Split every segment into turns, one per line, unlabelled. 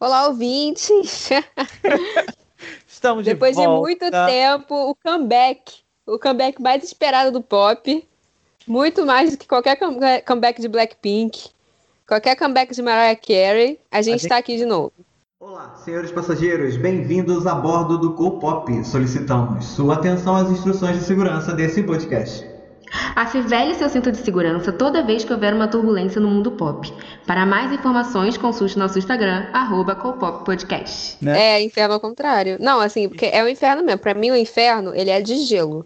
Olá, ouvintes!
Estamos de
Depois
volta.
de muito tempo, o comeback mais esperado do pop, muito mais do que qualquer comeback de Blackpink, qualquer comeback de Mariah Carey, a gente está aqui de novo.
Olá, senhores passageiros, bem-vindos a bordo do Cool Pop. Solicitamos sua atenção às instruções de segurança desse podcast.
Afivele seu cinto de segurança toda vez que houver uma turbulência no mundo pop. Para mais informações, consulte nosso Instagram, @coolpoppodcast.
É, inferno ao contrário. Não, assim, porque é o inferno mesmo. Pra mim, o inferno, ele é de gelo.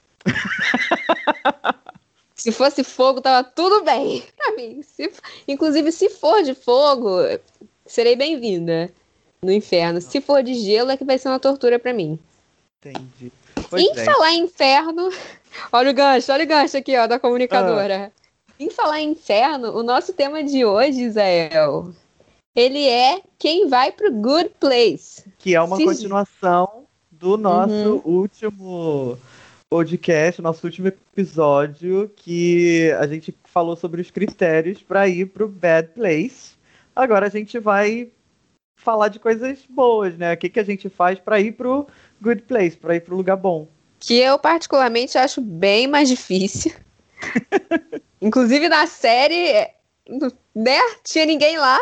Se fosse fogo, tava tudo bem pra mim. Inclusive, se for de fogo, serei bem-vinda no inferno. Se for de gelo, é que vai ser uma tortura pra mim.
Entendi.
Falar em inferno... Olha o gancho aqui, ó, da comunicadora. Em falar em inferno, o nosso tema de hoje, Isael, ele é quem vai pro Good Place.
Que é uma continuação do nosso último podcast, nosso último episódio, que a gente falou sobre os critérios para ir pro Bad Place. Agora a gente vai falar de coisas boas, né? O que a gente faz para ir pro Good Place, para ir pro lugar bom.
Que eu, particularmente, acho bem mais difícil. Inclusive, na série, né? Tinha ninguém lá.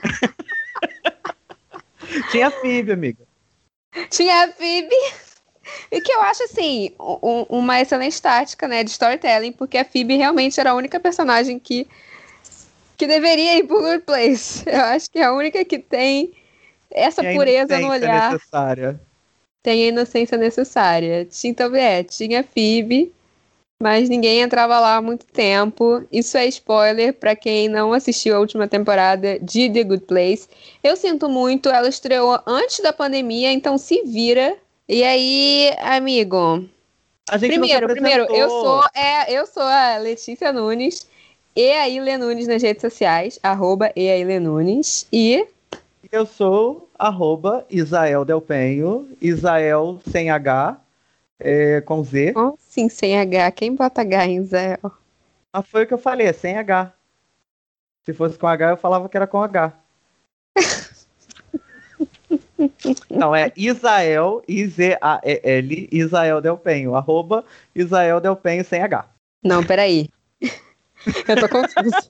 Tinha a Phoebe, amiga.
Tinha a Phoebe. E que eu acho, assim, uma excelente tática, né? De storytelling, porque a Phoebe realmente era a única personagem que deveria ir pro Good Place. Eu acho que é a única que tem essa pureza no olhar.
Necessária.
Tem a inocência necessária. Então, tinha Phoebe, mas ninguém entrava lá há muito tempo. Isso é spoiler pra quem não assistiu a última temporada de The Good Place. Eu sinto muito, ela estreou antes da pandemia, então se vira. E aí, amigo... Primeiro, eu sou a Letícia Nunes, @eailenunes nas redes sociais, @eailenunes, e...
Eu sou @Isael Delpenho, Isael sem H, com Z.
Oh, sim, sem H. Quem bota H em Isael?
Mas foi o que eu falei, é sem H. Se fosse com H, eu falava que era com H. Não, é Isael, I-Z-A-E-L, Isael Delpenho, @Isael Delpenho sem H.
Não, peraí. Eu tô confusa.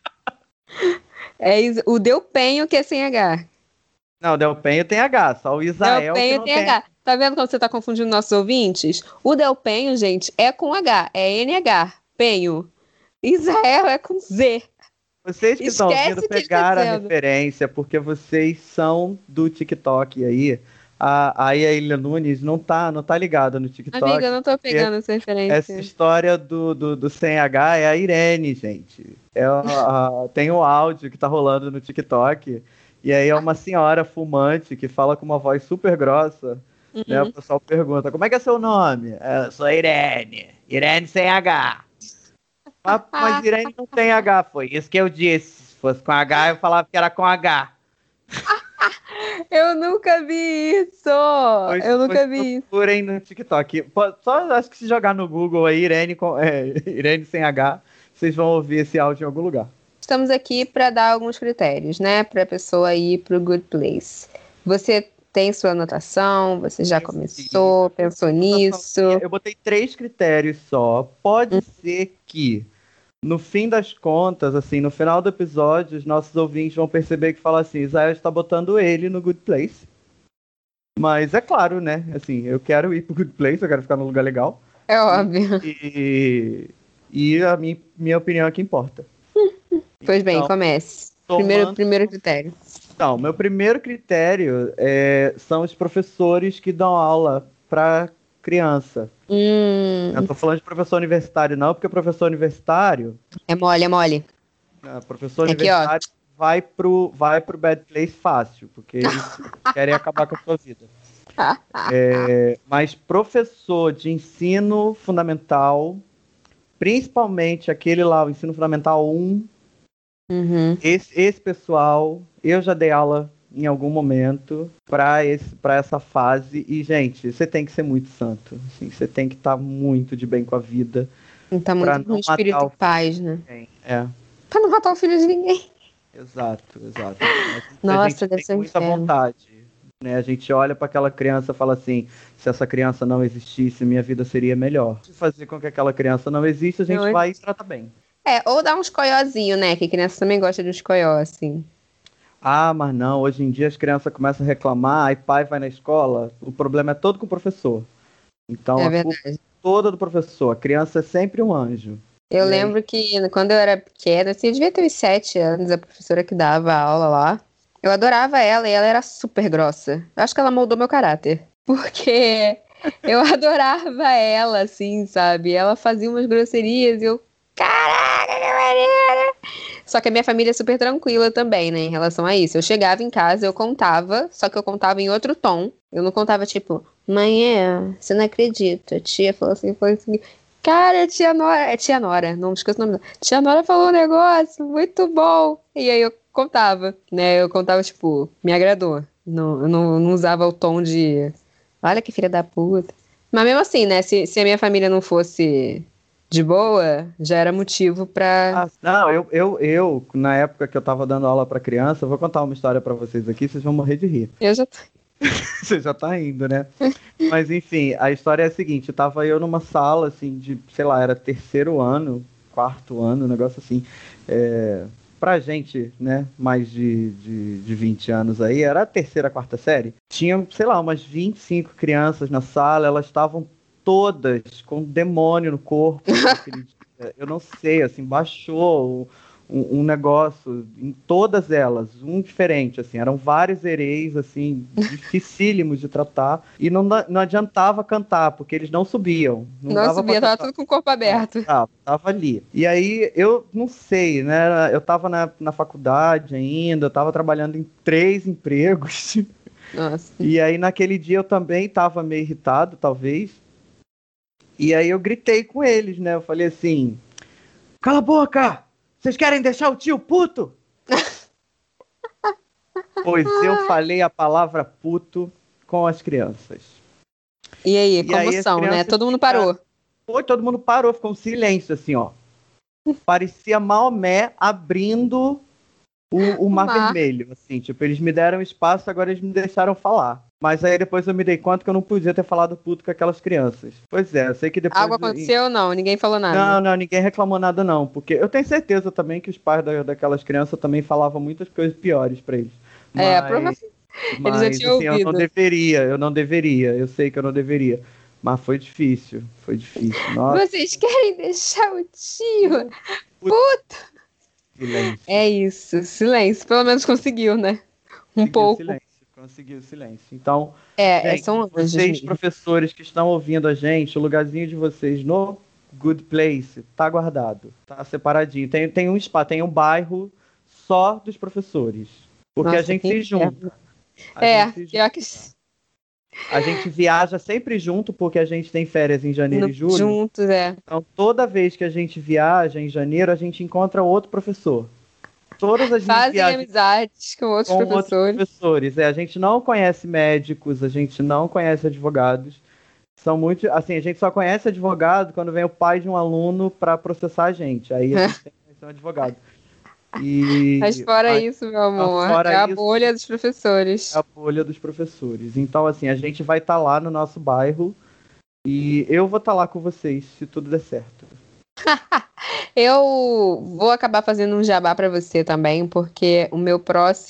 É o Delpenho que é sem H.
Não, o Delpenho tem H, só o Isael
Delpenho
que não
tem H. Tá vendo como você tá confundindo nossos ouvintes? O Delpenho, gente, é com H, é NH, penho. Isael é com Z.
Vocês que estão ouvindo pegar a referência, porque vocês são do TikTok aí. A Yaília Nunes não tá ligada no TikTok.
Amiga, eu não tô pegando essa referência.
Essa história do sem H é a Irene, gente. Tem o áudio que tá rolando no TikTok. E aí é uma senhora fumante que fala com uma voz super grossa. Né? O pessoal pergunta, como é que é seu nome? Eu sou Irene. Irene sem H. Mas Irene não tem H, foi isso que eu disse. Se fosse com H, eu falava que era com H.
Eu nunca vi isso! Eu nunca vi isso.
Procurem no TikTok. Só acho que se jogar no Google aí, Irene sem H, vocês vão ouvir esse áudio em algum lugar.
Estamos aqui para dar alguns critérios, né? Para a pessoa ir pro Good Place. Você tem sua anotação? Você já começou? Pensou nisso?
Eu botei 3 critérios só. Pode ser que, no fim das contas, assim, no final do episódio, os nossos ouvintes vão perceber que fala assim, Isael está botando ele no Good Place. Mas é claro, né? Assim, eu quero ir pro Good Place, eu quero ficar num lugar legal.
É óbvio.
E a minha opinião é que importa.
Pois bem, comece. Primeiro critério.
Então, meu primeiro critério são os professores que dão aula para criança. Eu tô falando de professor universitário não, porque professor universitário...
É mole.
Professor universitário vai pro Bad Place fácil, porque eles querem acabar com a sua vida. Mas professor de ensino fundamental, principalmente aquele lá, o ensino fundamental 1, esse pessoal, eu já dei aula em algum momento para essa fase. E, gente, você tem que ser muito santo. Assim, você tem que estar muito de bem com a vida.
Tá muito no espírito de paz, né?
É.
Pra não matar o filho de ninguém.
Exato.
Nossa,
A gente
deve
tem
ser um
muita
inferno.
vontade, né? A gente olha para aquela criança e fala assim, se essa criança não existisse, minha vida seria melhor. Se fazer com que aquela criança não exista, a gente vai e trata bem.
Ou dá uns coiózinho, né? Que criança também gosta de uns coió, assim.
Ah, mas não, hoje em dia as crianças começam a reclamar, aí pai vai na escola, o problema é todo com o professor. Então
É
a culpa é
verdade.
toda do professor, a criança é sempre um anjo.
Eu
E aí,
lembro que quando eu era pequena, assim, eu devia ter uns 7 anos, a professora que dava aula lá. Eu adorava ela e ela era super grossa. Eu acho que ela moldou meu caráter. Porque eu adorava ela, assim, sabe? Ela fazia umas grosserias e eu. Caraca, que maneira! Só que a minha família é super tranquila também, né, em relação a isso. Eu chegava em casa, eu contava, só que eu contava em outro tom. Eu não contava tipo, mãe, você não acredita. A tia falou assim. Cara, tia Nora, não esqueço o nome dela. Tia Nora falou um negócio muito bom. E aí eu contava, né? Eu contava, tipo, me agradou. Não, eu não usava o tom de, olha que filha da puta. Mas mesmo assim, né? Se a minha família não fosse de boa, já era motivo pra.
não, na época que eu tava dando aula para criança, eu vou contar uma história para vocês aqui, vocês vão morrer de rir.
Eu já.
Você já tá indo, né? Mas enfim, a história é a seguinte, tava eu numa sala, assim, de, sei lá, era terceiro ano, quarto ano, um negócio assim. Pra gente, né, mais de 20 anos aí, era a terceira, quarta série. Tinha, sei lá, umas 25 crianças na sala, elas estavam todas com um demônio no corpo naquele dia. Eu não sei, assim, baixou um negócio em todas elas, um diferente, assim, eram vários hereis, assim, dificílimos de tratar, e não adiantava cantar, porque eles não subiam, não
Não
dava pra
subia, tava
cantar.
tudo com o corpo aberto.
Tava ali. E aí, eu não sei, né? Eu tava na faculdade ainda, eu tava trabalhando em 3 empregos.
Nossa.
E aí, naquele dia, eu também tava meio irritado, talvez. E aí, eu gritei com eles, né? Eu falei assim: cala a boca! Vocês querem deixar o tio puto? Pois eu falei a palavra puto com as crianças.
E aí,
E aí, as
comoção, né?
crianças
Todo mundo
ficaram.
parou.
Foi, todo mundo parou, ficou um silêncio, assim, ó. Parecia Maomé abrindo o Mar Vermelho, assim, tipo, eles me deram espaço, agora eles me deixaram falar. Mas aí depois eu me dei conta que eu não podia ter falado puto com aquelas crianças. Pois é, eu sei que depois...
Algo aconteceu ou não? Ninguém falou nada?
Não, ninguém reclamou nada não, porque eu tenho certeza também que os pais daquelas crianças também falavam muitas coisas piores pra eles.
Provavelmente. Eles já tinham
Assim, eu não deveria, eu sei que eu não deveria. Mas foi difícil, nossa.
Vocês querem deixar o tio puto?
Silêncio.
É isso, silêncio. Pelo menos conseguiu, né? Pouco.
Conseguiu silêncio. Então,
são anjos
vocês,
mesmo.
professores que estão ouvindo a gente, o lugarzinho de vocês no Good Place tá guardado, tá separadinho. Tem um spa, tem um bairro só dos professores. Porque
Nossa,
a gente se junta.
pior que
A gente viaja sempre junto, porque a gente tem férias em janeiro e julho.
juntos,
Então, toda vez que a gente viaja em janeiro, a gente encontra outro professor. Todas as minhas
Fazem
viagens
amizades com outros professores.
A gente não conhece médicos, a gente não conhece advogados. São muito, assim, a gente só conhece advogado quando vem o pai de um aluno para processar a gente. Aí a gente tem que conhecer um advogado.
Mas fora isso, meu amor, é a bolha dos professores.
É a bolha dos professores. Então, assim, a gente vai estar lá no nosso bairro e eu vou estar lá com vocês, se tudo der certo.
Eu vou acabar fazendo um jabá pra você também, porque o meu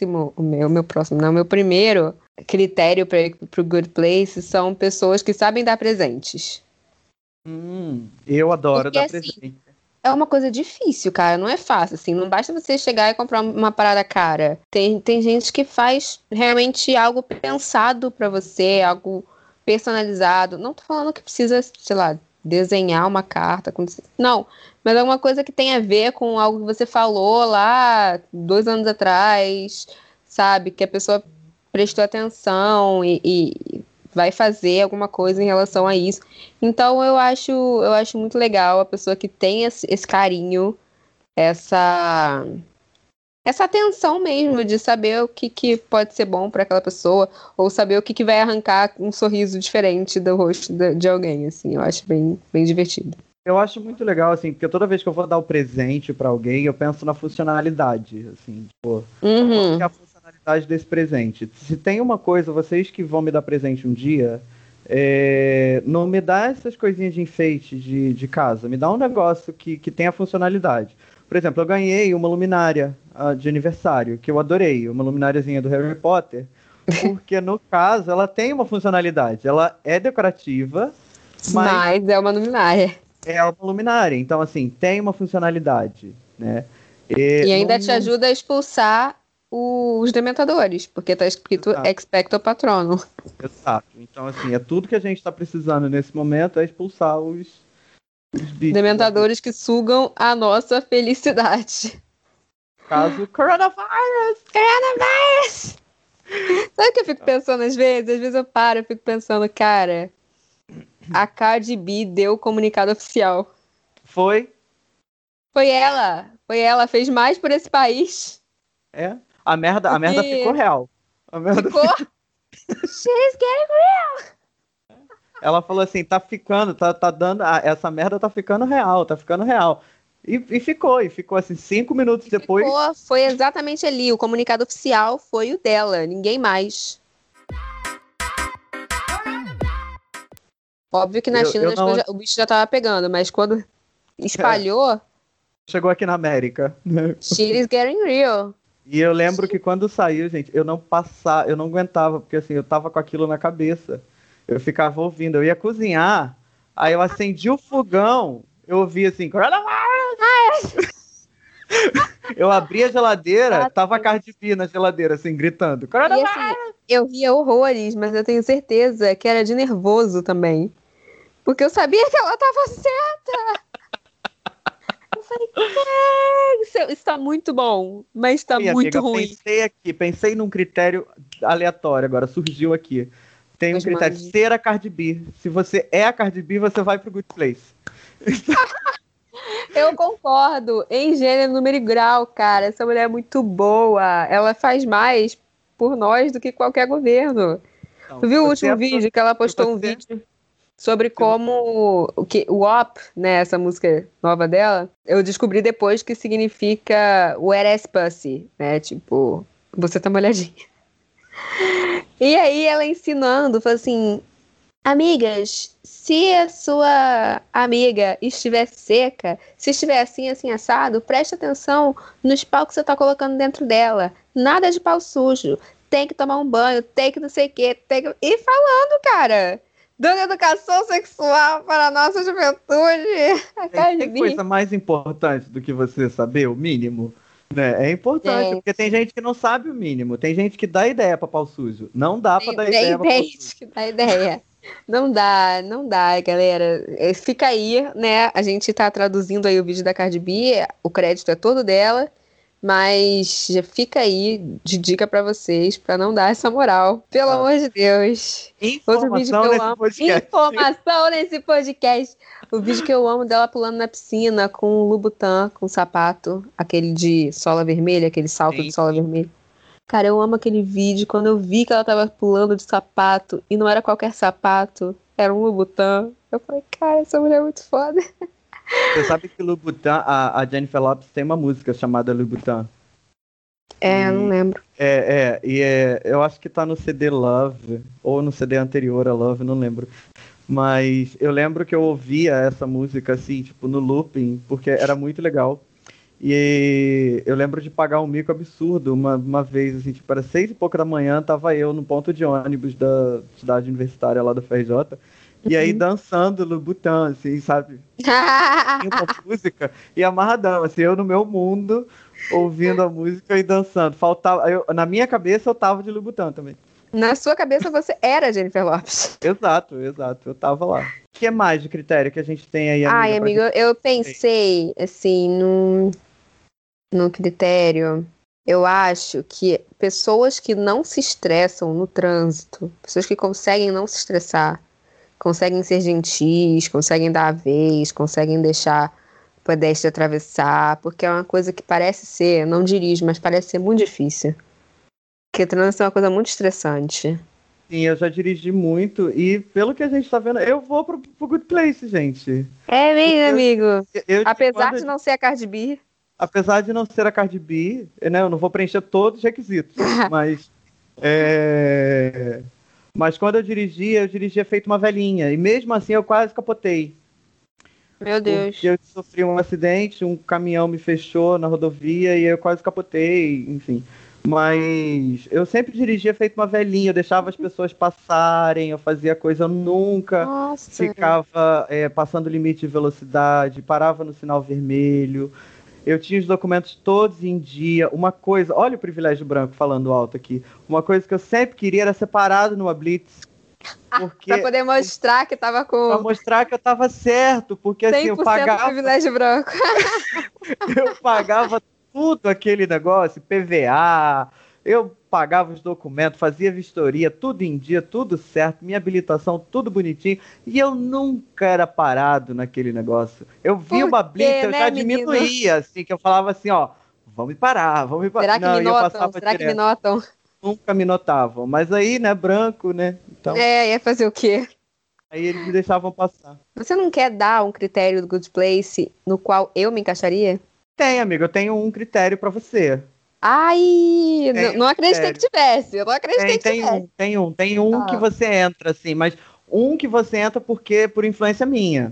primeiro critério para ir pro Good Place são pessoas que sabem dar presentes.
Eu adoro
porque,
dar
assim,
presente.
É uma coisa difícil, cara, não é fácil, assim, não basta você chegar e comprar uma parada cara. Tem gente que faz realmente algo pensado pra você, algo personalizado. Não tô falando que precisa, sei lá, desenhar uma carta. Não, mas é uma coisa que tem a ver com algo que você falou lá 2 anos atrás, sabe? Que a pessoa prestou atenção e vai fazer alguma coisa em relação a isso. Então eu acho muito legal a pessoa que tem esse carinho, essa atenção mesmo de saber o que pode ser bom para aquela pessoa, ou saber o que vai arrancar um sorriso diferente do rosto de alguém, assim. Eu acho bem, bem divertido.
Eu acho muito legal, assim, porque toda vez que eu vou dar o presente pra alguém, eu penso na funcionalidade, assim, tipo, qual que é a funcionalidade desse presente? Se tem uma coisa, vocês que vão me dar presente um dia, não me dá essas coisinhas de enfeite de casa, me dá um negócio que tenha funcionalidade. Por exemplo, eu ganhei uma luminária de aniversário, que eu adorei, uma lumináriazinha do Harry Potter, porque no caso ela tem uma funcionalidade, ela é decorativa, mas
é uma luminária.
é uma luminária, então assim, tem uma funcionalidade, né?
E ainda te ajuda a expulsar os dementadores, porque tá escrito
Exato.
Expecto Patronum.
Exato. Então, assim, é tudo que a gente tá precisando nesse momento é expulsar os bichos.
Dementadores que sugam a nossa felicidade.
Caso coronavírus!
Sabe o que eu fico pensando às vezes? Às vezes eu paro e fico pensando, cara, a Cardi B deu o comunicado oficial.
Foi
Foi ela, fez mais por esse país.
a merda ficou real. A merda
Ficou? She's getting real.
Ela falou assim, tá ficando, tá dando, essa merda tá ficando real, tá ficando real. E ficou assim, 5 minutos depois.
Foi exatamente ali, o comunicado oficial foi o dela, ninguém mais. Óbvio que na China o bicho já tava pegando, mas quando espalhou...
Chegou aqui na América.
Shit is getting real.
E eu lembro que quando saiu, gente, eu não aguentava, porque assim, eu tava com aquilo na cabeça. Eu ficava ouvindo, eu ia cozinhar, aí eu acendi o fogão, eu ouvia assim, coronavírus! Eu abri a geladeira, tava a Cardi B na geladeira, assim, gritando, coronavírus!
E assim, eu ria horrores, mas eu tenho certeza que era de nervoso também. Porque eu sabia que ela tava certa. Eu falei, cara, isso tá muito bom, mas tá muito ruim.
Pensei num critério aleatório agora, surgiu aqui. Tem um critério, ser a Cardi B. Se você é a Cardi B, você vai pro Good Place.
Eu concordo, em gênero, número e grau, cara. Essa mulher é muito boa. Ela faz mais por nós do que qualquer governo.
Então,
Tu viu o último vídeo que ela postou um vídeo sobre como o WAP, né, essa música nova dela, eu descobri depois que significa wet ass pussy, né, tipo, você tá molhadinha. E aí ela ensinando, falou assim, amigas, se a sua amiga estiver seca, se estiver assim, assim, assado, preste atenção nos pau que você tá colocando dentro dela. Nada de pau sujo. Tem que tomar um banho, tem que não sei o quê, tem que... E falando, cara, dando educação sexual para a nossa juventude.
Tem coisa mais importante do que você saber o mínimo? Né? É importante, porque tem gente que não sabe o mínimo. Tem gente que dá ideia pra pau sujo. Não dá pra dar ideia pra pau sujo. Tem gente
que dá ideia. Não dá, galera. Fica aí, né? A gente tá traduzindo aí o vídeo da Cardi B, o crédito é todo dela, mas já fica aí de dica pra vocês, pra não dar essa moral. Pelo amor de Deus. Outro vídeo que eu amo. Informação nesse podcast. O vídeo que eu amo dela pulando na piscina com o Louboutin, com o sapato, aquele de sola vermelha, aquele salto de sola vermelha. Cara, eu amo aquele vídeo. Quando eu vi que ela tava pulando de sapato, e não era qualquer sapato, era um Louboutin. Eu falei, cara, essa mulher é muito foda.
Você sabe que Louboutin, a Jennifer Lopez tem uma música chamada Louboutin.
Eu não lembro.
Eu acho que tá no CD Love, ou no CD anterior a Love, não lembro. Mas eu lembro que eu ouvia essa música, assim, tipo, no looping, porque era muito legal. E eu lembro de pagar um mico absurdo uma vez, assim, tipo, era 6 e pouca da manhã, tava eu no ponto de ônibus da cidade universitária lá da FRJ, e aí dançando Louboutin, assim, sabe? Uma música e amarradão, assim, eu no meu mundo, ouvindo a música e dançando. Na minha cabeça eu tava de Louboutin também.
Na sua cabeça você era Jennifer Lopez.
Exato, eu tava lá. O que mais de critério que a gente tem aí, amiga?
Ai, amigo, eu pensei, assim, num critério. Eu acho que pessoas que não se estressam no trânsito, pessoas que conseguem não se estressar, conseguem ser gentis, conseguem dar a vez, conseguem deixar o pedestre atravessar, porque é uma coisa que parece ser, não dirijo, mas parece ser muito difícil. Porque trânsito é uma coisa muito estressante.
assim, eu já dirigi muito e pelo que a gente tá vendo, eu vou pro Good Place, gente.
É mesmo, amigo. Apesar
quando-
de não ser a Cardi B.
Apesar de não ser a Cardi B, né, eu não vou preencher todos os requisitos, mas mas quando eu dirigia feito uma velhinha, e mesmo assim eu quase capotei.
Meu Deus.
Porque eu sofri um acidente, um caminhão me fechou na rodovia e eu quase capotei, enfim. Mas eu sempre dirigia feito uma velhinha, eu deixava as pessoas passarem, eu fazia coisa, eu nunca
Nossa.
ficava passando o limite de velocidade, parava no sinal vermelho. Eu tinha os documentos todos em dia. Uma coisa, olha o privilégio branco falando alto aqui. Uma coisa que eu sempre queria era ser parado numa blitz.
Pra poder mostrar que tava com
Pra mostrar que eu tava certo, porque assim,
100% privilégio branco.
eu pagava tudo aquele negócio, PVA, eu pagava os documentos, fazia vistoria, tudo em dia, tudo certo, minha habilitação, tudo bonitinho, e eu nunca era parado naquele negócio. Eu vi uma blitz, eu já diminuía, assim, que eu falava assim, ó, vamos parar, vamos me parar.
Será que
não,
me notam? Será que me notam?
Nunca me notavam, mas aí, né, branco, né, então...
ia fazer o quê?
Aí eles me deixavam passar.
Você não quer dar um critério do Good Place no qual eu me encaixaria?
Tem, amigo, eu tenho um critério pra você.
Ai, não acreditei que tivesse. Eu não acreditei que tivesse.
Tem um que você entra, assim, mas um que você entra por influência minha.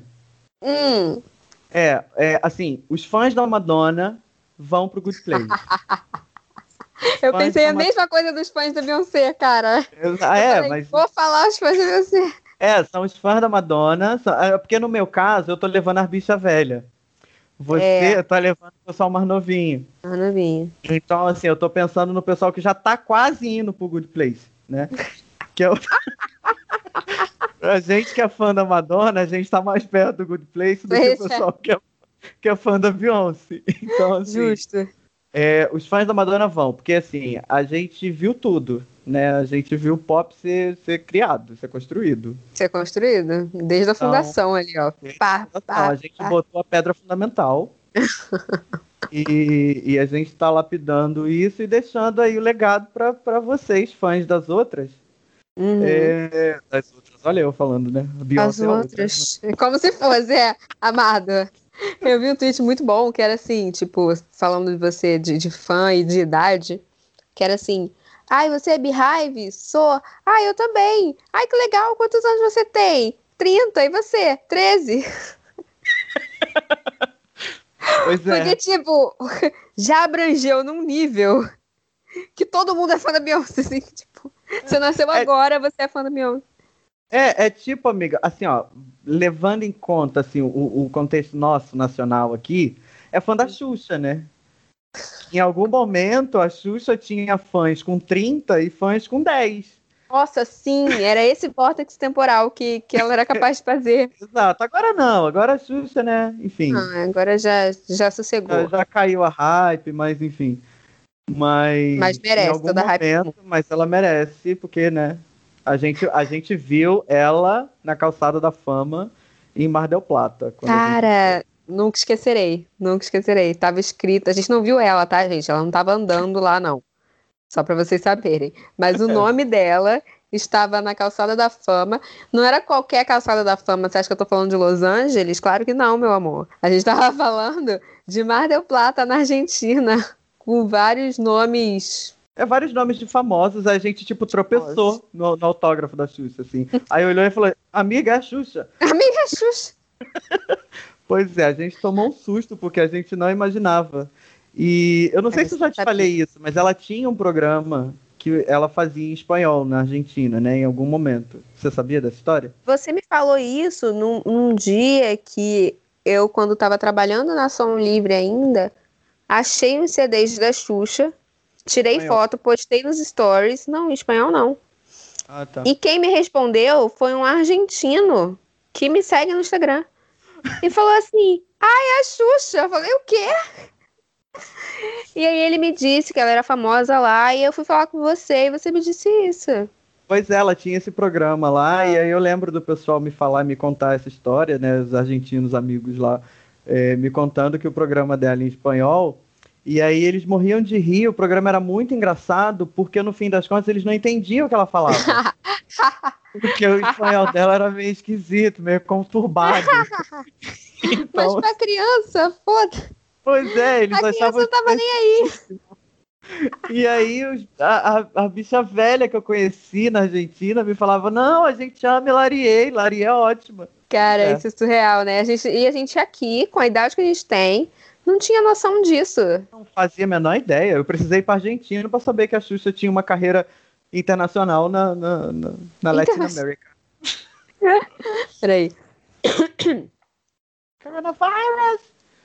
Assim, os fãs da Madonna vão pro Good Place.
Eu pensei a mesma coisa dos fãs da Beyoncé, cara.
Mas...
Vou falar os fãs da Beyoncé.
São os fãs da Madonna, porque no meu caso, eu tô levando as bichas velhas. Você tá levando o pessoal mais novinho.
Mais novinho.
Então, assim, eu tô pensando no pessoal que já tá quase indo pro Good Place, né? Que eu... A gente que é fã da Madonna, a gente tá mais perto do Good Place do que o pessoal que é fã da Beyoncé. Então, assim...
Justo.
Os fãs da Madonna vão, porque, assim, a gente viu tudo, né? A gente viu o pop ser criado, ser construído.
Ser construído? Desde a fundação ali, ó.
A gente botou a pedra fundamental e a gente tá lapidando isso e deixando aí o legado para vocês, fãs das outras. Das outras, olha eu falando, né?
As outras. Como se fosse, amado. Eu vi um tweet muito bom que era assim, tipo, falando de você, de fã e de idade, que era assim: ai, você é Beehive? Sou. Ai, eu também. Ai, que legal, quantos anos você tem? 30, e você? 13.
Pois é.
Porque, tipo, já abrangeu num nível que todo mundo é fã da Beyoncé, assim, tipo, você nasceu agora, você é fã da Beyoncé.
Tipo, amiga, assim, ó, levando em conta, assim, o contexto nosso, nacional aqui, é fã da Xuxa, né? Em algum momento, a Xuxa tinha fãs com 30 e fãs com 10.
Nossa, sim, era esse vórtice temporal que ela era capaz de fazer.
Exato, agora não, agora a Xuxa, né, enfim.
Agora já sossegou.
Já caiu a hype, mas enfim. Mas
merece
em algum
toda a hype.
Mas ela merece, porque, né, a gente viu ela na Calçada da Fama em Mar del Plata.
Cara, nunca esquecerei. Tava escrito, a gente não viu ela, tá, gente? Ela não tava andando lá, não. Só pra vocês saberem. Mas o nome dela estava na Calçada da Fama. Não era qualquer Calçada da Fama. Você acha que eu tô falando de Los Angeles? Claro que não, meu amor. A gente tava falando de Mar del Plata, na Argentina, com vários nomes...
vários nomes de famosos, a gente, tipo, tropeçou no autógrafo da Xuxa, assim. Aí olhou e falou, amiga, é a Xuxa.
Amiga, é a Xuxa.
Pois a gente tomou um susto, porque a gente não imaginava. E eu não sei se eu já te falei isso, mas ela tinha um programa que ela fazia em espanhol na Argentina, né, em algum momento. Você sabia dessa história?
Você me falou isso num dia que eu, quando estava trabalhando na Som Livre ainda, achei uns CDs da Xuxa, tirei foto, postei nos stories. Não, em espanhol não.
Tá.
E quem me respondeu foi um argentino que me segue no Instagram. E falou assim, é a Xuxa. Eu falei, o quê? E aí ele me disse que ela era famosa lá, e eu fui falar com você, e você me disse isso.
Pois ela tinha esse programa lá, e aí eu lembro do pessoal me contar essa história, né, os argentinos amigos lá, me contando que o programa dela em espanhol, e aí eles morriam de rir, o programa era muito engraçado, porque no fim das contas eles não entendiam o que ela falava. Porque o espanhol dela era meio esquisito, meio conturbado.
Mas pra criança, foda.
Pois é, eles
A
achavam...
criança não tava nem aí.
E aí a bicha velha que eu conheci na Argentina me falava, não, a gente ama Larie é ótima.
Cara, isso é surreal, né? A gente aqui, com a idade que a gente tem, não tinha noção disso.
Não fazia a menor ideia. Eu precisei ir pra Argentina pra saber que a Xuxa tinha uma carreira internacional na Latin America.
Peraí.
Coronavirus!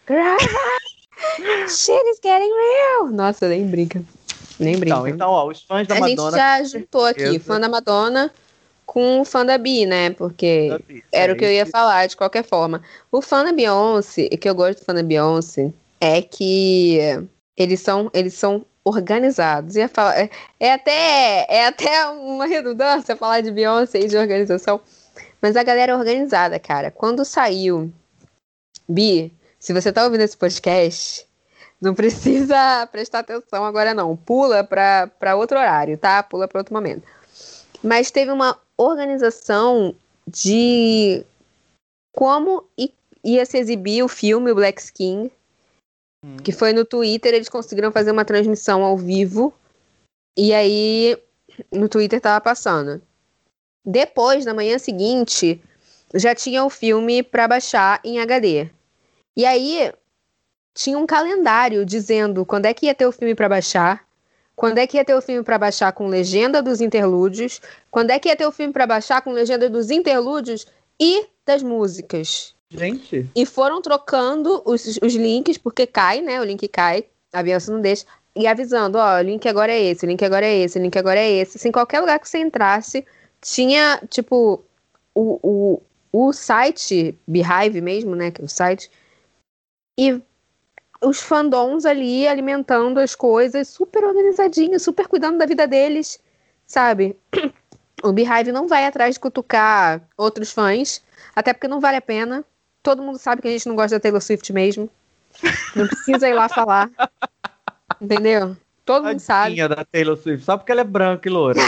Shit is getting real! Nossa, nem brinca. Nem brinca.
Então, ó, os fãs da Madonna...
A gente já juntou aqui, fã da Madonna com o fã da Bi, né? Porque era o que eu ia falar, de qualquer forma. O fã da Beyoncé, que eu gosto do fã da Beyoncé, é que eles são organizados. Ia falar, é até uma redundância falar de Beyoncé e de organização. Mas a galera é organizada, cara. Quando saiu... Bi, se você tá ouvindo esse podcast, não precisa prestar atenção agora não. Pula pra outro horário, tá? Pula pra outro momento. Mas teve uma organização de como ia se exibir o filme, o Black Skin, que foi no Twitter. Eles conseguiram fazer uma transmissão ao vivo. E aí, no Twitter tava passando. Depois, na manhã seguinte, já tinha o filme pra baixar em HD. E aí, tinha um calendário dizendo quando é que ia ter o filme pra baixar, quando é que ia ter o filme pra baixar com legenda dos interlúdios, quando é que ia ter o filme pra baixar com legenda dos interlúdios e das músicas.
Gente.
E foram trocando os links, porque cai, né? O link cai, a Beyoncé não deixa. E avisando, ó, o link agora é esse, o link agora é esse, o link agora é esse. Assim, qualquer lugar que você entrasse, tinha, tipo, o site, Beehive mesmo, né? Que é o site. E os fandoms ali alimentando as coisas, super organizadinhos, super cuidando da vida deles, sabe? O Beehive não vai atrás de cutucar outros fãs, até porque não vale a pena. Todo mundo sabe que a gente não gosta da Taylor Swift mesmo. Não precisa ir lá falar. Entendeu? Todo mundo sabe.
Da Taylor Swift, só porque ela é branca e loura.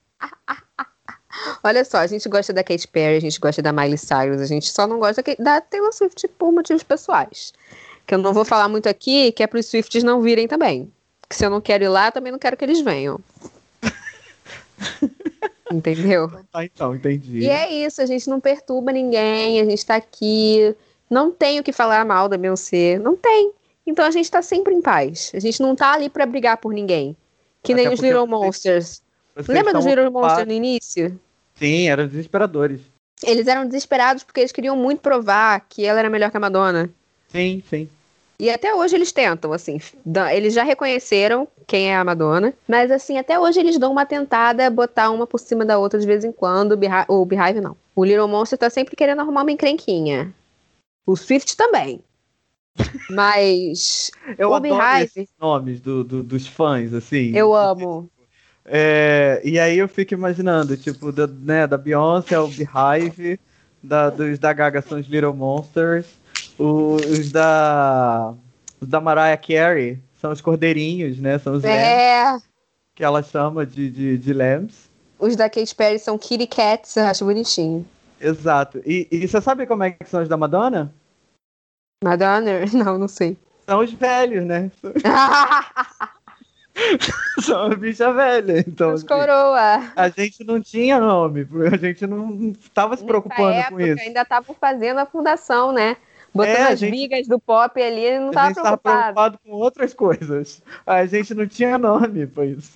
Olha só, a gente gosta da Katy Perry, a gente gosta da Miley Cyrus, a gente só não gosta da Taylor Swift por motivos pessoais. Que eu não vou falar muito aqui, que é para os Swifties não virem também. Que se eu não quero ir lá, também não quero que eles venham. Entendeu?
Tá, então, entendi.
E é isso, a gente não perturba ninguém, a gente tá aqui. Não tem o que falar mal da Beyoncé, não tem. Então a gente tá sempre em paz. A gente não tá ali pra brigar por ninguém. Que nem os Little Monsters. Lembra dos Little Monsters no início?
Sim, eram desesperadores.
Eles eram desesperados porque eles queriam muito provar que ela era melhor que a Madonna.
Sim, sim.
E até hoje eles tentam, assim, eles já reconheceram quem é a Madonna, mas assim, até hoje eles dão uma tentada, botar uma por cima da outra de vez em quando, o Beehive não. O Little Monster tá sempre querendo arrumar uma encrenquinha. O Swift também. Mas
eu
o
adoro
Beehive...
esses nomes dos fãs, assim.
Eu amo.
E aí eu fico imaginando, tipo, da Beyoncé é o Beehive, dos da Gaga são os Little Monsters, os da Mariah Carey são os cordeirinhos, né? São os lambs, que ela chama de lambs.
Os da Katy Perry são kitty cats, eu acho bonitinho.
Exato. E você sabe como é que são os da Madonna?
Madonna? Não sei.
São os velhos, né? São a bicha velha. Então,
os coroa.
A gente não tinha nome, a gente não estava se preocupando com isso.
Ainda estavam fazendo a fundação, né? Botando as vigas do pop ali, não estava preocupado.
Preocupado com outras coisas. A gente não tinha nome pra isso.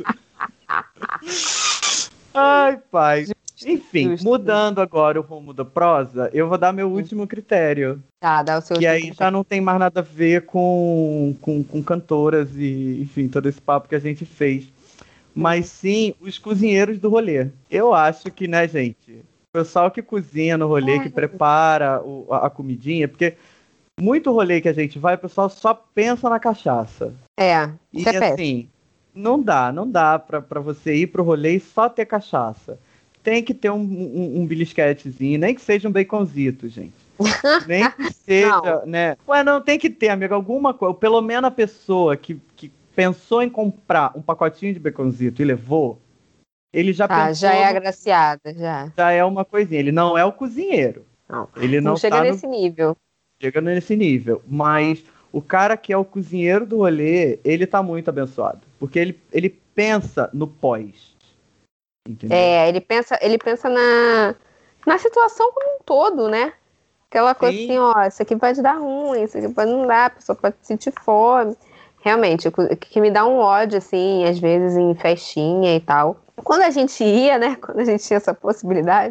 Ai, pai. Enfim, mudando agora o rumo da prosa, eu vou dar meu último critério.
Tá, dá o seu.
Que aí já não tem mais nada a ver com cantoras e, enfim, todo esse papo que a gente fez. Mas sim os cozinheiros do rolê. Eu acho que, né, gente, o pessoal que cozinha no rolê, que prepara a comidinha, porque muito rolê que a gente vai, o pessoal só pensa na cachaça.
Isso é
assim, não dá pra você ir pro rolê e só ter cachaça. Tem que ter um belisquetezinho, nem que seja um baconzito, gente. Nem que seja, né? Ué, não, tem que ter, amigo, alguma coisa. Pelo menos a pessoa que pensou em comprar um pacotinho de baconzito e levou, ele já
Ah,
pensou
já é agraciada, já.
já é uma coisinha. Ele não é o cozinheiro.
Não,
Ele não
chega
tá
nesse nível.
chega nesse nível. Mas o cara que é o cozinheiro do rolê, ele tá muito abençoado. Porque ele pensa no pós. Entendeu?
Ele pensa na situação como um todo, né? Aquela coisa
Sim.
assim, ó, isso aqui pode dar ruim, isso aqui pode não dar, a pessoa pode sentir fome. Realmente, o que me dá um ódio, assim, às vezes em festinha e tal. Quando a gente ia, né? Quando a gente tinha essa possibilidade,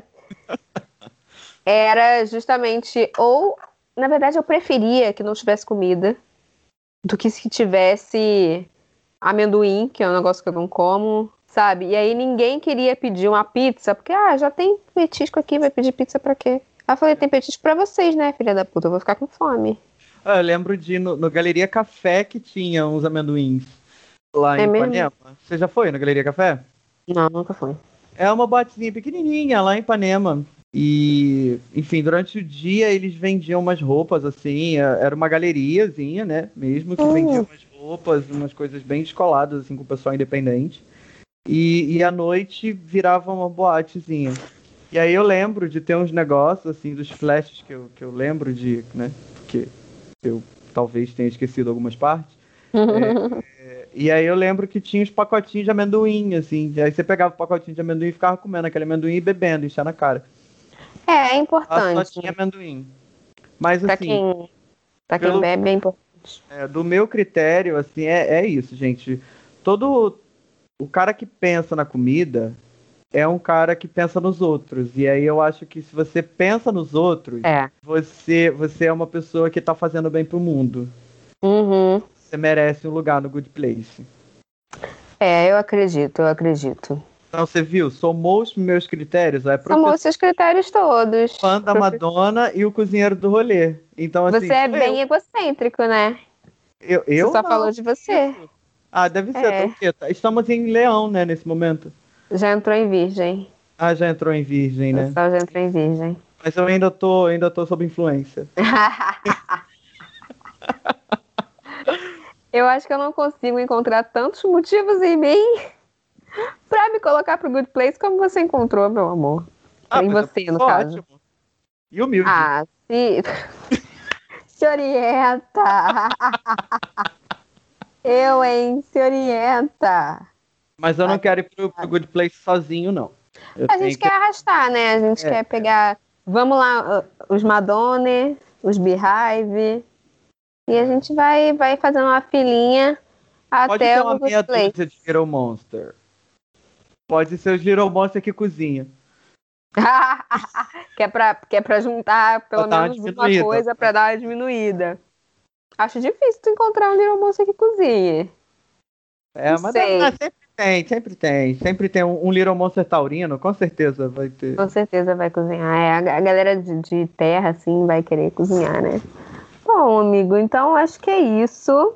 era justamente, ou, na verdade, eu preferia que não tivesse comida do que se tivesse amendoim, que é um negócio que eu não como, sabe? E aí ninguém queria pedir uma pizza, porque, já tem petisco aqui, vai pedir pizza pra quê? Aí eu falei, tem petisco pra vocês, né, filha da puta? Eu vou ficar com fome.
Eu lembro de ir no Galeria Café que tinha uns amendoins lá
É
em
mesmo?
Ipanema. Você já foi na Galeria Café?
Não, nunca fui.
É uma botezinha pequenininha lá em Ipanema. E, enfim, durante o dia eles vendiam umas roupas assim, era uma galeriazinha, né? Mesmo que vendia umas roupas, umas coisas bem descoladas, assim, com o pessoal independente. E à noite virava uma boatezinha. E aí eu lembro de ter uns negócios, assim, dos flashes que eu lembro de, né? Porque eu talvez tenha esquecido algumas partes. E aí eu lembro que tinha os pacotinhos de amendoim, assim. E aí você pegava o pacotinho de amendoim e ficava comendo aquele amendoim e bebendo, enchendo a cara.
É
Lá só
importante.
tinha amendoim. Mas
Pra
assim,
quem, pra quem
pelo,
bebe é importante.
do meu critério, assim, é isso, gente. Todo o cara que pensa na comida é um cara que pensa nos outros. E aí eu acho que se você pensa nos outros,
É.
você é uma pessoa que tá fazendo bem pro mundo.
Uhum.
Você merece um lugar no Good Place.
É, eu acredito.
Então você viu, somou os meus critérios, é
Somou
professor,
seus critérios todos.
fã da Madonna e o cozinheiro do rolê. Então assim,
Você é
sou
bem egocêntrico, né? Você
eu
só
não.
falou de você.
Isso. Ah, deve ser, tá
É.
o quê? Estamos em Leão, né, nesse momento.
Já entrou em virgem.
Ah, já entrou em Virgem,
O
né?
sol já entrou em virgem.
Mas eu ainda tô sob influência.
Eu acho que eu não consigo encontrar tantos motivos em mim pra me colocar pro Good Place como você encontrou, meu amor. Em
Mas
você, no
sou
caso.
ótimo. E humilde.
Se... Se orienta. Eu, hein? Se orienta.
Mas eu não quero ir pro Good Place sozinho, não. Eu
A
tenho
gente quer arrastar, né? A gente quer pegar... Vamos lá, os Madonna, os Beehive. E a gente vai fazendo uma filinha
Pode
até
ter
o
uma
Good
meia
Place.
dúzia de Little Monster. Pode ser os Little Monster que cozinha.
que é pra juntar pelo
Pra dar uma
menos uma
diminuída.
coisa pra dar uma diminuída. Acho difícil tu encontrar um Little Monster que cozinhe. Não
Mas
sei.
sempre tem um Little Monster taurino, com certeza vai ter.
Com certeza vai cozinhar. A galera de terra, assim, vai querer cozinhar, né? Bom, amigo, então acho que é isso.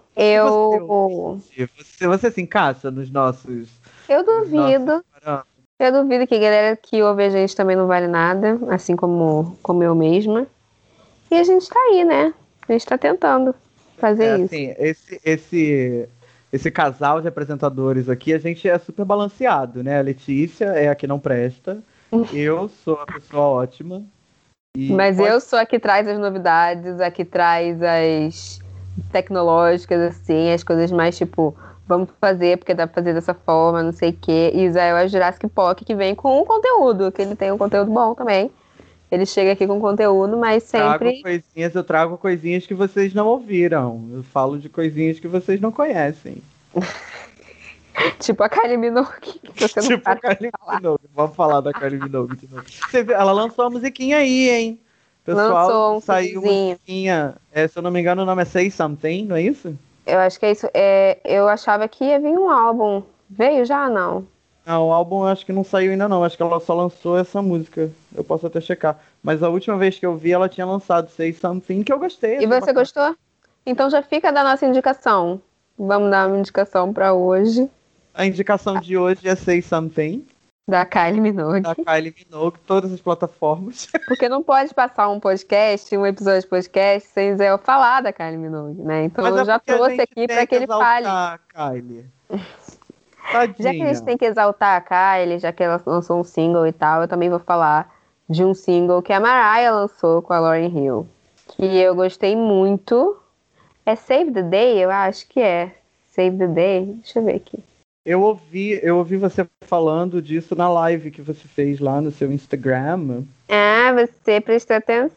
Você se encaixa nos nossos.
Eu duvido. Eu duvido que a galera que ouve a gente também não vale nada, assim como eu mesma. E a gente tá aí, né? A gente tá tentando fazer isso.
Assim, esse casal de apresentadores aqui, a gente é super balanceado, né? A Letícia é a que não presta. Eu sou a pessoa ótima.
Mas eu sou a que traz as novidades, a que traz as tecnológicas, assim, as coisas mais tipo, vamos fazer porque dá pra fazer dessa forma, não sei o quê. E Israel é o Jurassic Park que vem com o conteúdo, que ele tem um conteúdo bom também. Ele chega aqui com conteúdo, mas sempre...
Eu trago coisinhas que vocês não ouviram. Eu falo de coisinhas que vocês não conhecem.
Tipo a Kylie Minogue. Que você não
a Kylie Minogue. Vamos falar da Kylie Minogue de novo. Ela lançou a musiquinha aí, hein? Pessoal, saiu musiquinha. Se eu não me engano, o nome é Say Something, não é isso?
Eu acho que é isso. Eu achava que ia vir um álbum. Veio já, não?
Não, o álbum eu acho que não saiu ainda não. Acho que ela só lançou essa música. Eu posso até checar. Mas a última vez que eu vi, ela tinha lançado Say Something, que eu gostei.
E você gostou? Então já fica da nossa indicação. Vamos dar uma indicação pra hoje.
A indicação de hoje é Say Something.
Da Kylie Minogue.
Da Kylie Minogue, todas as plataformas.
Porque não pode passar um episódio de podcast, sem eu falar da Kylie Minogue, né? Então eu já trouxe aqui pra que ele fale.
Kylie.
Já que a gente tem que exaltar a Kylie, já que ela lançou um single e tal, eu também vou falar de um single que a Mariah lançou com a Lauryn Hill, que eu gostei muito. É Save the Day? Eu acho que é. Save the Day? Deixa eu ver aqui.
Eu ouvi você falando disso na live que você fez lá no seu Instagram.
Ah, você prestou atenção.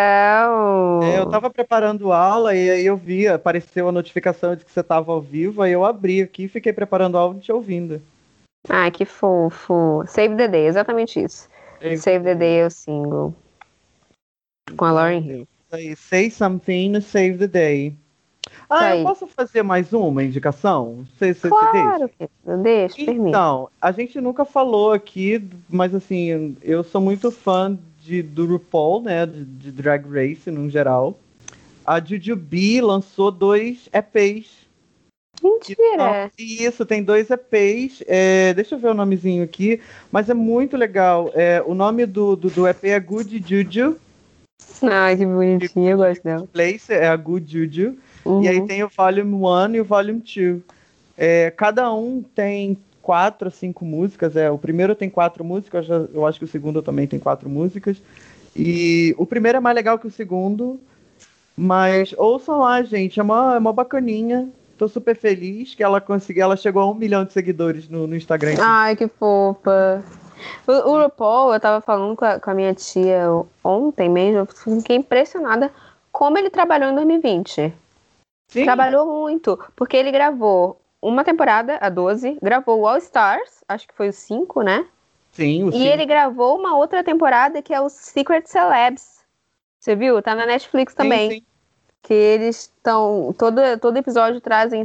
Eu tava preparando aula e aí eu vi, apareceu a notificação de que você tava ao vivo, aí eu abri aqui e fiquei preparando a aula e te ouvindo.
Ah, que fofo. Save the Day, exatamente isso. Save the Day é o single. Com a Lauryn Hill.
Aí, Say Something, Save the Day. Ah, eu posso fazer mais uma indicação?
Claro, querido, deixa, permite.
Então, a gente nunca falou aqui, mas assim, eu sou muito fã do RuPaul, né, de Drag Race no geral. A Jujubee lançou 2 EPs.
Mentira!
Isso, tem 2 EPs. Deixa eu ver o nomezinho aqui, mas é muito legal. O nome do EP é Good Juju.
Ai, que bonitinho, eu gosto dela.
Place é a Good Juju. E aí tem o Volume 1 e o Volume 2. Cada um tem 4 ou 5 músicas. O primeiro tem 4 músicas, eu acho que o segundo também tem 4 músicas. E o primeiro é mais legal que o segundo. Mas ouçam lá, gente, é uma bacaninha. Tô super feliz que ela chegou a 1 milhão de seguidores no Instagram.
Ai, que fofa. O RuPaul, eu tava falando com a minha tia ontem mesmo, eu fiquei impressionada como ele trabalhou em 2020. Sim. Trabalhou muito, porque ele gravou uma temporada, a 12, gravou o All Stars, acho que foi o 5, né?
Sim, o 5.
E ele gravou uma outra temporada que é o Secret Celebs. Você viu? Tá na Netflix também. Sim. Que eles estão... Todo episódio trazem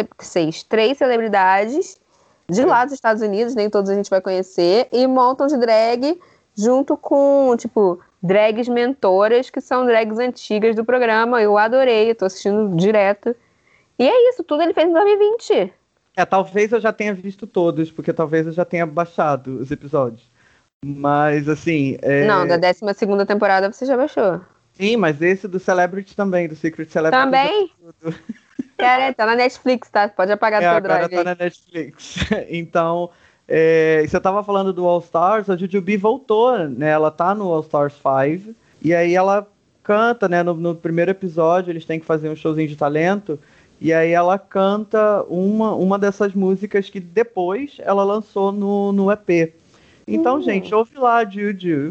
3 celebridades de lá dos Estados Unidos, nem todos a gente vai conhecer, e montam de drag junto com, tipo... drags mentoras, que são drags antigas do programa. Eu adorei, eu tô assistindo direto. E é isso, tudo ele fez em 2020.
Talvez eu já tenha visto todos, porque talvez eu já tenha baixado os episódios. Mas, assim...
Não, da 12ª temporada você já baixou.
Sim, mas esse do Celebrity também, do Secret Celebrity.
Também? Cara, tá na Netflix, tá? Pode apagar do seu drive.
Agora tá na Netflix. Então... você tava falando do All Stars, a Jujubee voltou, né? Ela tá no All Stars 5, e aí ela canta, né? No primeiro episódio, eles têm que fazer um showzinho de talento, e aí ela canta uma dessas músicas que depois ela lançou no EP. Então, gente, ouve lá, Juju.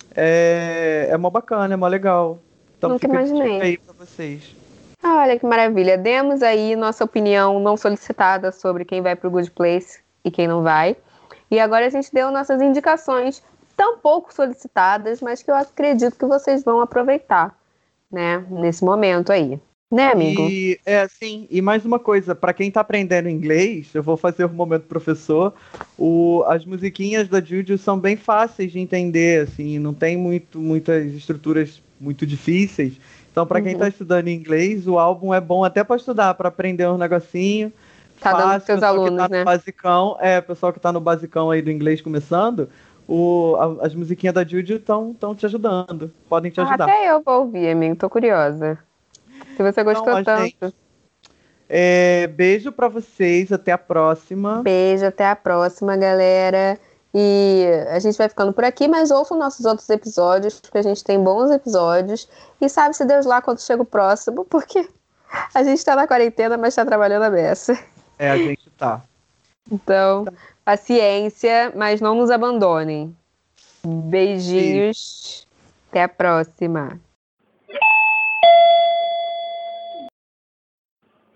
É mó bacana, é mó legal. Então
nunca
fica
imaginei.
Aí pra vocês.
Olha que maravilha. Demos aí nossa opinião não solicitada sobre quem vai pro Good Place e quem não vai. E agora a gente deu nossas indicações tão pouco solicitadas, mas que eu acredito que vocês vão aproveitar, né, nesse momento aí. Né, amigo?
Sim. E mais uma coisa, para quem tá aprendendo inglês, eu vou fazer o momento professor. As musiquinhas da Juju são bem fáceis de entender, assim, não tem muitas estruturas muito difíceis. Então, para quem tá estudando inglês, o álbum é bom até para estudar, para aprender um negocinho.
Tá dando pros seus alunos,
que tá
né?
No basicão, pessoal que tá no basicão aí do inglês começando, as musiquinhas da Juju estão te ajudando. Podem te ajudar.
Até eu vou ouvir, amigo. Tô curiosa. Se você gostou tanto.
Gente, beijo pra vocês. Até a próxima.
Beijo, até a próxima, galera. E a gente vai ficando por aqui, mas ouçam nossos outros episódios, porque a gente tem bons episódios. E sabe-se Deus lá quando chega o próximo, porque a gente tá na quarentena, mas tá trabalhando a beça.
A gente tá.
Então, paciência, mas não nos abandonem. Beijinhos. Até a próxima.